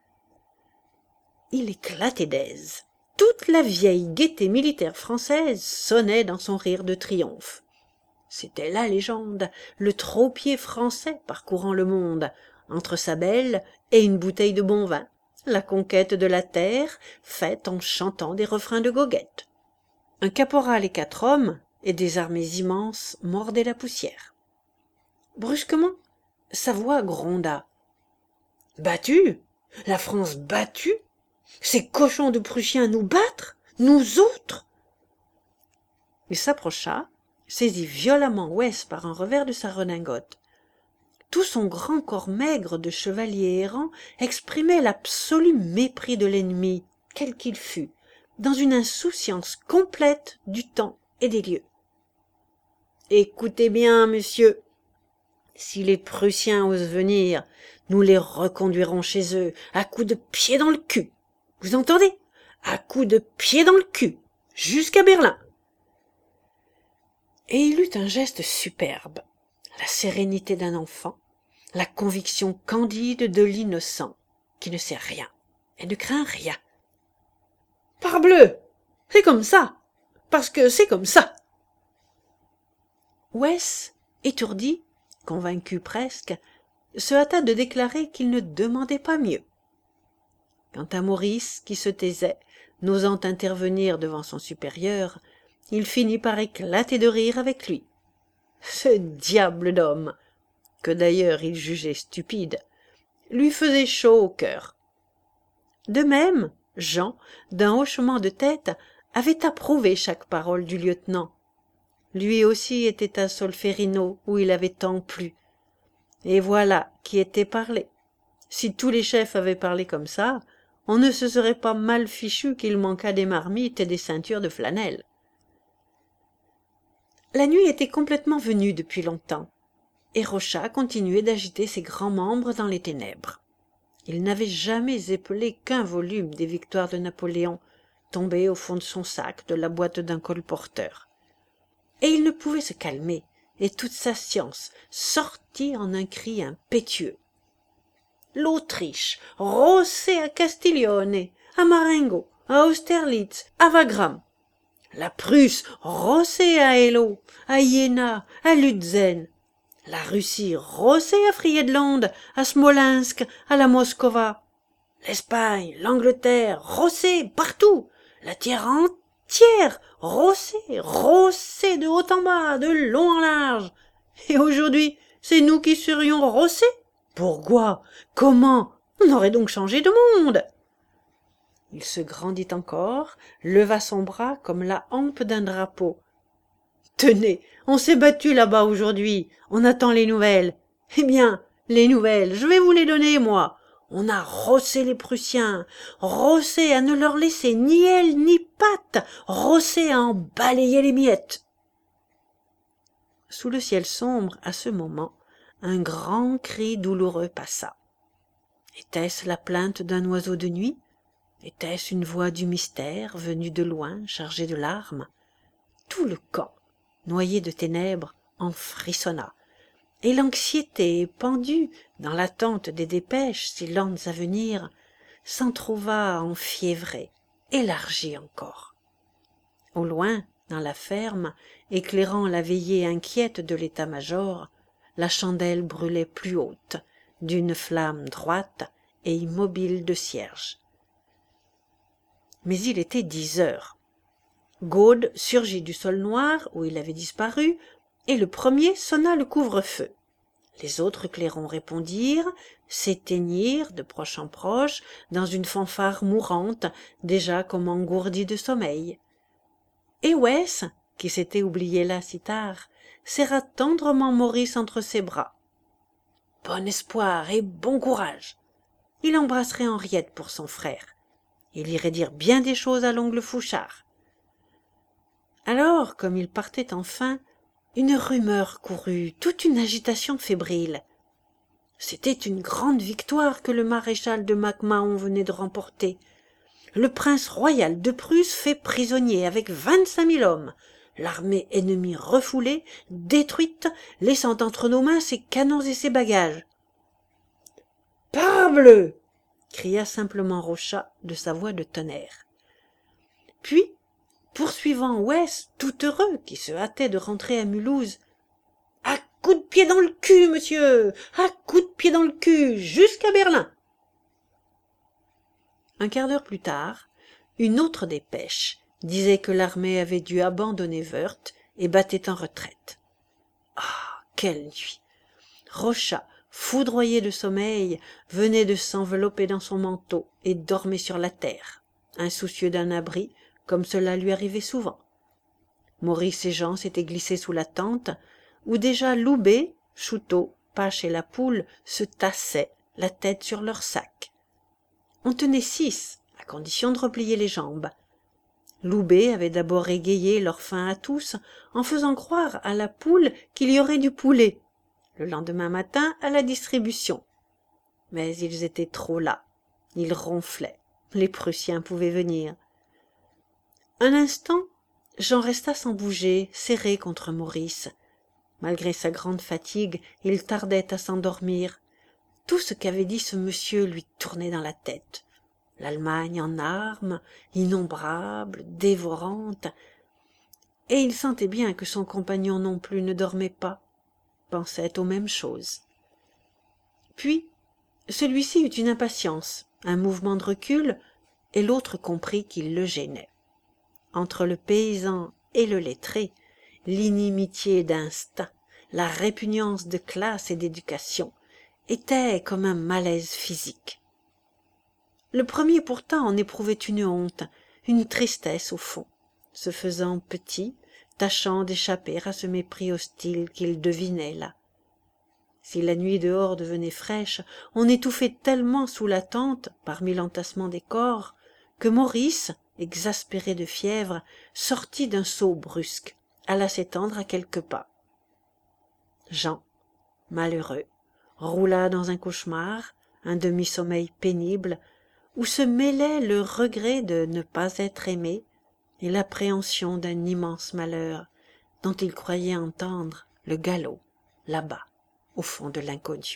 Il éclatait d'aise. Toute la vieille gaieté militaire française sonnait dans son rire de triomphe. C'était la légende, le trop-pied français parcourant le monde, entre sa belle et une bouteille de bon vin, la conquête de la terre faite en chantant des refrains de goguette. Un caporal et quatre hommes, et des armées immenses, mordaient la poussière. Brusquement, sa voix gronda. « Battue? La France battue? Ces cochons de Prussiens nous battre? Nous autres ?» Il s'approcha, saisit violemment Wes par un revers de sa redingote. Tout son grand corps maigre de chevalier errant exprimait l'absolu mépris de l'ennemi, quel qu'il fût, dans une insouciance complète du temps et des lieux. « Écoutez bien, monsieur, si les Prussiens osent venir, nous les reconduirons chez eux à coups de pied dans le cul. Vous entendez? À coups de pied dans le cul, jusqu'à Berlin. » Et il eut un geste superbe, la sérénité d'un enfant, la conviction candide de l'innocent, qui ne sait rien et ne craint rien. « Parbleu! C'est comme ça! Parce que c'est comme ça !» Wes, étourdi, convaincu presque, se hâta de déclarer qu'il ne demandait pas mieux. Quant à Maurice, qui se taisait, n'osant intervenir devant son supérieur, Il finit par éclater de rire avec lui. Ce diable d'homme, que d'ailleurs il jugeait stupide, lui faisait chaud au cœur. De même, Jean, d'un hochement de tête, avait approuvé chaque parole du lieutenant. Lui aussi était à Solferino où il avait tant plu. Et voilà qui était parlé. Si tous les chefs avaient parlé comme ça, on ne se serait pas mal fichu qu'il manquât des marmites et des ceintures de flanelle. La nuit était complètement venue depuis longtemps, et Rocha continuait d'agiter ses grands membres dans les ténèbres. Il n'avait jamais épelé qu'un volume des victoires de Napoléon, tombé au fond de son sac de la boîte d'un colporteur. Et il ne pouvait se calmer, et toute sa science sortit en un cri impétueux. L'Autriche, rossée à Castiglione, à Marengo, à Austerlitz, à Wagram. La Prusse, rossée à Eylau, à Iéna, à Lutzen. La Russie, rossée à Friedland, à Smolensk, à la Moskova. L'Espagne, l'Angleterre, rossée partout. La terre entière, rossée, rossée de haut en bas, de long en large. Et aujourd'hui, c'est nous qui serions rossés? Pourquoi? Comment? On aurait donc changé de monde. Il se grandit encore, leva son bras comme la hampe d'un drapeau. Tenez, on s'est battu là-bas aujourd'hui, on attend les nouvelles. Eh bien, les nouvelles, je vais vous les donner, moi. On a rossé les Prussiens, rossé à ne leur laisser ni ailes ni pattes, rossé à en balayer les miettes. Sous le ciel sombre, à ce moment, un grand cri douloureux passa. Était-ce la plainte d'un oiseau de nuit? Était-ce une voix du mystère venue de loin, chargée de larmes? Tout le camp, noyé de ténèbres, en frissonna, et l'anxiété épandue dans l'attente des dépêches si lentes à venir s'en trouva enfiévrée, élargie encore. Au loin, dans la ferme, éclairant la veillée inquiète de l'état-major, la chandelle brûlait plus haute, d'une flamme droite et immobile de cierge. Mais il était dix heures. Gaude surgit du sol noir où il avait disparu, et le premier sonna le couvre-feu. Les autres clairons répondirent, s'éteignirent de proche en proche dans une fanfare mourante, déjà comme engourdie de sommeil. Et Wes, qui s'était oublié là si tard, serra tendrement Maurice entre ses bras. Bon espoir et bon courage. Il embrasserait Henriette pour son frère. Il irait dire bien des choses à l'oncle Fouchard. Alors, comme il partait enfin, une rumeur courut, toute une agitation fébrile. C'était une grande victoire que le maréchal de Mac-Mahon venait de remporter. Le prince royal de Prusse fait prisonnier avec vingt-cinq mille hommes, l'armée ennemie refoulée, détruite, laissant entre nos mains ses canons et ses bagages. « Parbleu !» cria simplement Rocha de sa voix de tonnerre. Puis, poursuivant Wes, tout heureux, qui se hâtait de rentrer à Mulhouse, « À coups de pied dans le cul, monsieur! À coups de pied dans le cul, jusqu'à Berlin !» Un quart d'heure plus tard, une autre dépêche disait que l'armée avait dû abandonner Wörth et battait en retraite. Ah, quelle nuit! Rocha, foudroyé de sommeil, venait de s'envelopper dans son manteau et dormait sur la terre, insoucieux d'un abri, comme cela lui arrivait souvent. Maurice et Jean s'étaient glissés sous la tente, où déjà Loubet, Chouteau, Pache et la Poule se tassaient, la tête sur leur sac. On tenait six, à condition de replier les jambes. Loubet avait d'abord égayé leur faim à tous, en faisant croire à la Poule qu'il y aurait du poulet, le lendemain matin à la distribution. Mais ils étaient trop las, ils ronflaient, les Prussiens pouvaient venir. Un instant, Jean resta sans bouger, serré contre Maurice. Malgré sa grande fatigue, il tardait à s'endormir. Tout ce qu'avait dit ce monsieur lui tournait dans la tête. L'Allemagne en armes, innombrable, dévorante. Et il sentait bien que son compagnon non plus ne dormait pas, pensait aux mêmes choses. Puis, celui-ci eut une impatience, un mouvement de recul, et l'autre comprit qu'il le gênait. Entre le paysan et le lettré, l'inimitié d'instinct, la répugnance de classe et d'éducation, étaient comme un malaise physique. Le premier pourtant en éprouvait une honte, une tristesse au fond, se faisant petit, tâchant d'échapper à ce mépris hostile qu'il devinait là. Si la nuit dehors devenait fraîche, on étouffait tellement sous la tente, parmi l'entassement des corps, que Maurice, exaspéré de fièvre, sortit d'un saut brusque, alla s'étendre à quelques pas. Jean, malheureux, roula dans un cauchemar, un demi-sommeil pénible, où se mêlaient le regret de ne pas être aimé et l'appréhension d'un immense malheur dont il croyait entendre le galop là-bas, au fond de l'inconnu.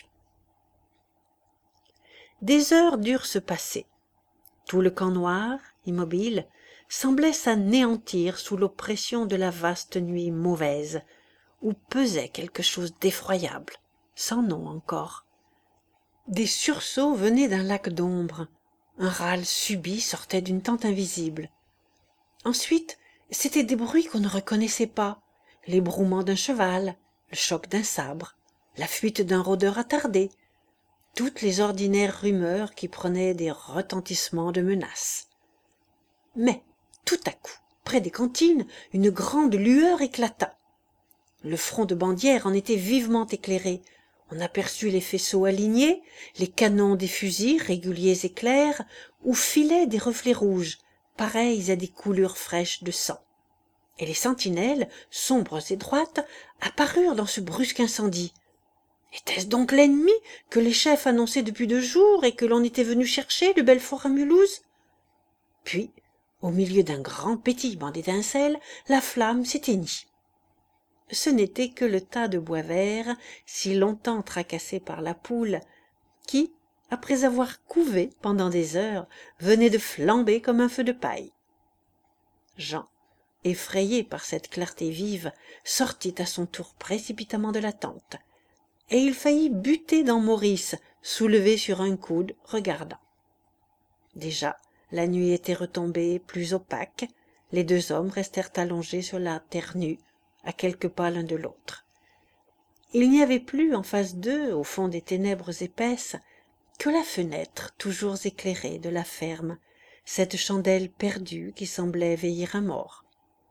Des heures durent se passer. Tout le camp noir, immobile, semblait s'anéantir sous l'oppression de la vaste nuit mauvaise, où pesait quelque chose d'effroyable, sans nom encore. Des sursauts venaient d'un lac d'ombre, un râle subit sortait d'une tente invisible. Ensuite, c'étaient des bruits qu'on ne reconnaissait pas, l'ébrouement d'un cheval, le choc d'un sabre, la fuite d'un rôdeur attardé, toutes les ordinaires rumeurs qui prenaient des retentissements de menaces. Mais, tout à coup, près des cantines, une grande lueur éclata. Le front de Bandière en était vivement éclairé. On aperçut les faisceaux alignés, les canons des fusils réguliers et clairs, où filaient des reflets rouges, pareils à des coulures fraîches de sang. Et les sentinelles, sombres et droites, apparurent dans ce brusque incendie. Était-ce donc l'ennemi que les chefs annonçaient depuis deux jours et que l'on était venu chercher de Belfort à Mulhouse? Puis, au milieu d'un grand pétillement d'étincelles, la flamme s'éteignit. Ce n'était que le tas de bois vert, si longtemps tracassé par la poule, qui, après avoir couvé pendant des heures, venait de flamber comme un feu de paille. Jean, effrayé par cette clarté vive, sortit à son tour précipitamment de la tente, et il faillit buter dans Maurice, soulevé sur un coude, regardant. Déjà, la nuit était retombée plus opaque, les deux hommes restèrent allongés sur la terre nue, à quelques pas l'un de l'autre. Il n'y avait plus en face d'eux, au fond des ténèbres épaisses, que la fenêtre toujours éclairée de la ferme, cette chandelle perdue qui semblait veiller un mort.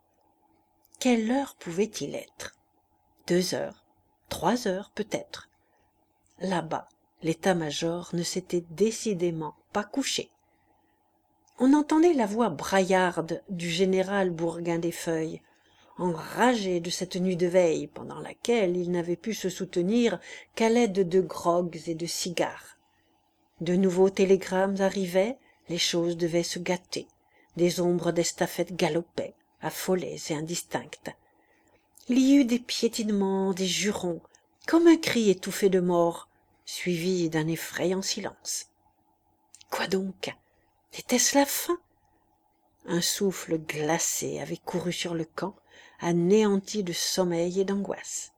Quelle heure pouvait-il être? Deux heures, trois heures peut-être. Là-bas, l'état-major ne s'était décidément pas couché. On entendait la voix braillarde du général Bourguin des Feuilles, enragé de cette nuit de veille pendant laquelle il n'avait pu se soutenir qu'à l'aide de grogs et de cigares. De nouveaux télégrammes arrivaient, les choses devaient se gâter, des ombres d'estafettes galopaient, affolées et indistinctes. Il y eut des piétinements, des jurons, comme un cri étouffé de mort, suivi d'un effrayant silence. Quoi donc? Était-ce la fin? Un souffle glacé avait couru sur le camp, anéanti de sommeil et d'angoisse.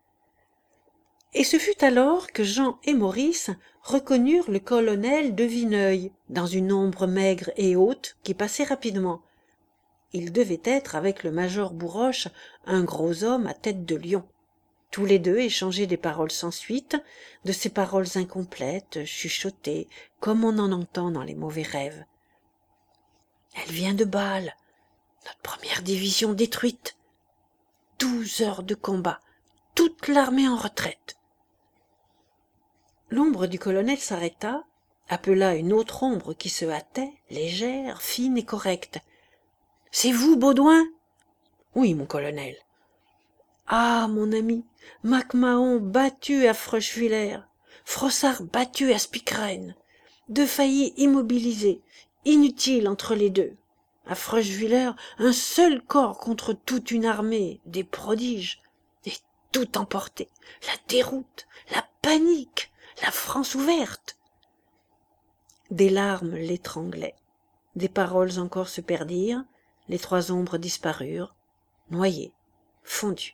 Et ce fut alors que Jean et Maurice reconnurent le colonel de Vineuil dans une ombre maigre et haute qui passait rapidement. Il devait être, avec le major Bourroche, un gros homme à tête de lion. Tous les deux échangeaient des paroles sans suite, de ces paroles incomplètes, chuchotées, comme on en entend dans les mauvais rêves. « Elle vient de Bâle, notre première division détruite. Douze heures de combat, toute l'armée en retraite. » L'ombre du colonel s'arrêta, appela une autre ombre qui se hâtait, légère, fine et correcte. « C'est vous, Baudouin ?»« Oui, mon colonel. »« Ah, mon ami, MacMahon battu à Fröschwiller, Frossard battu à Spickeren, deux faillis immobilisés, inutiles entre les deux. À Fröschwiller, un seul corps contre toute une armée, des prodiges, et tout emporté, la déroute, la panique, la France ouverte. » Des larmes l'étranglaient, des paroles encore se perdirent, les trois ombres disparurent, noyées, fondues.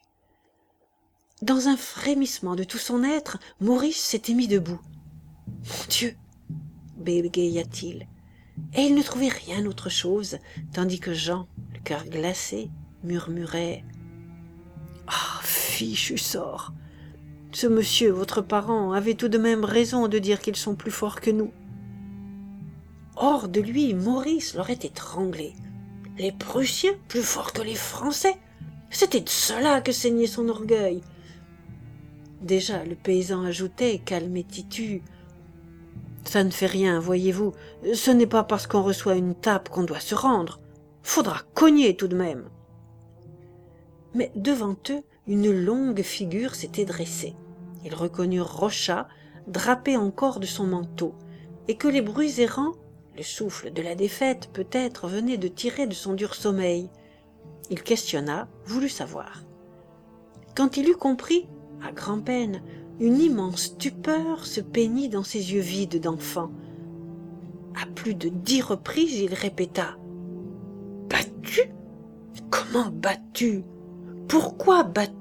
Dans un frémissement de tout son être, Maurice s'était mis debout. « Mon Dieu !» bégaya-t-il, et il ne trouvait rien autre chose, tandis que Jean, le cœur glacé, murmurait « Ah, fichu sort! Ce monsieur, votre parent, avait tout de même raison de dire qu'ils sont plus forts que nous. » Hors de lui, Maurice l'aurait étranglé. Les Prussiens plus forts que les Français? C'était de cela que saignait son orgueil. Déjà, le paysan ajoutait, calme et titu, « Ça ne fait rien, voyez-vous, ce n'est pas parce qu'on reçoit une tape qu'on doit se rendre. Faudra cogner tout de même. » Mais devant eux, une longue figure s'était dressée. Ils reconnurent Rochat, drapé encore de son manteau, et que les bruits errants, le souffle de la défaite peut-être, venaient de tirer de son dur sommeil. Il questionna, voulut savoir. Quand il eut compris, à grand-peine, une immense stupeur se peignit dans ses yeux vides d'enfant. À plus de dix reprises, il répéta « Battu? Comment battu? Pourquoi battu ?»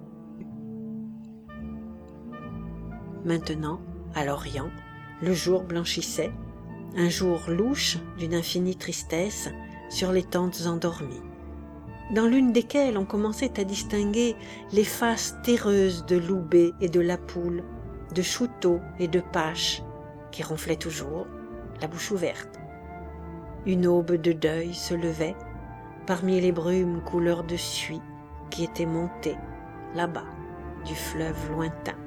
Maintenant, à l'Orient, le jour blanchissait, un jour louche d'une infinie tristesse sur les tentes endormies, dans l'une desquelles on commençait à distinguer les faces terreuses de Loubet et de la Poule, de Chouteau et de Pache, qui ronflaient toujours, la bouche ouverte. Une aube de deuil se levait parmi les brumes couleur de suie qui étaient montées là-bas du fleuve lointain.